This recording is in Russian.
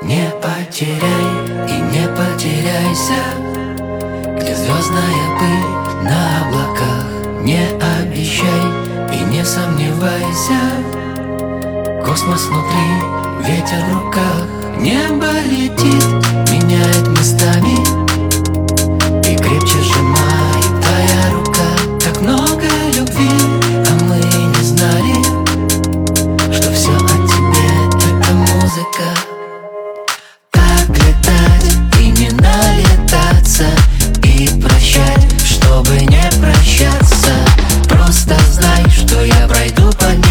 Не потеряй и не потеряйся, где звездная пыль на облаках. Не обещай и не сомневайся, космос внутри, ветер в руках. Небо летит, меняет местами и крепче сжимает твоя рука. Так много любви, а мы не знали, что все о тебе — это музыка. Так летать и не налетаться, и прощать, чтобы не прощаться. Просто знай, что я пройду по небу